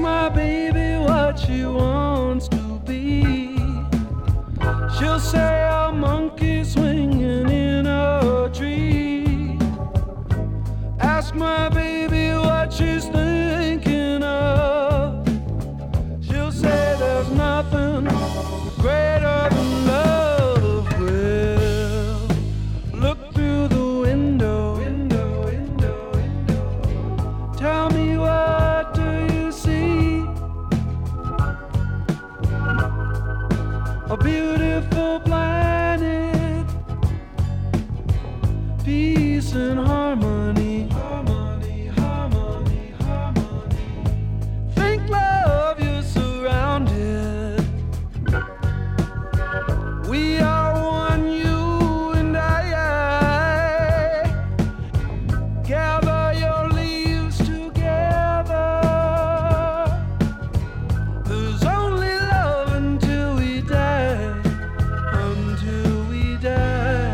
my baby what she wants to be. She'll say a monkey swinging in a tree. Ask my baby what she's thinking of. She'll say there's nothing greater than love. Well, look through the window. Tell me, what do you see? A beautiful planet, peace and harmony. Harmony, harmony, harmony. Think, love, you're surrounded. We are one, you and I. Gather your leaves together. There's only love until we die. Until we die.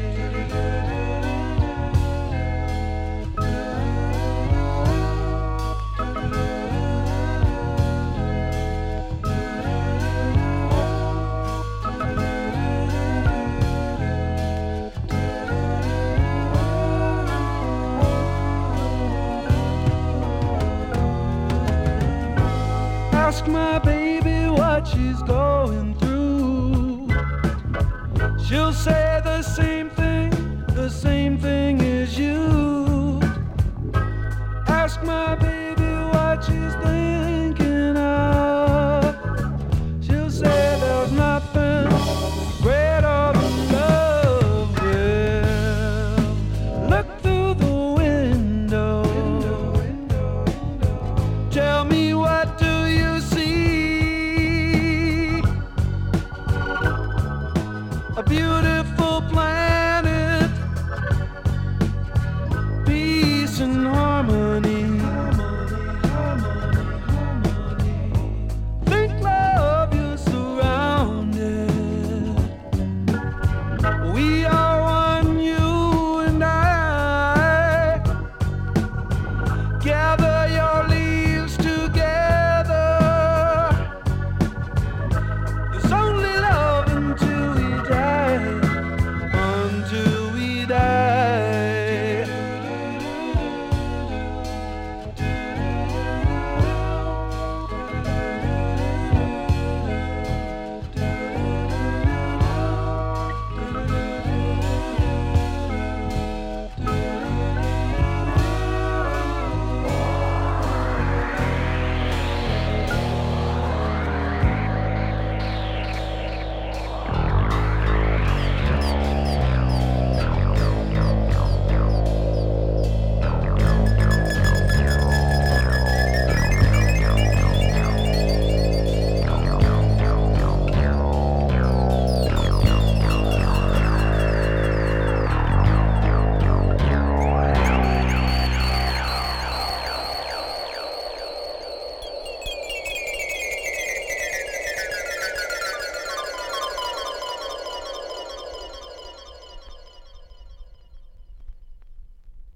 Ask my baby what she's going through. She'll say the same thing as you. Ask my baby what she's thinking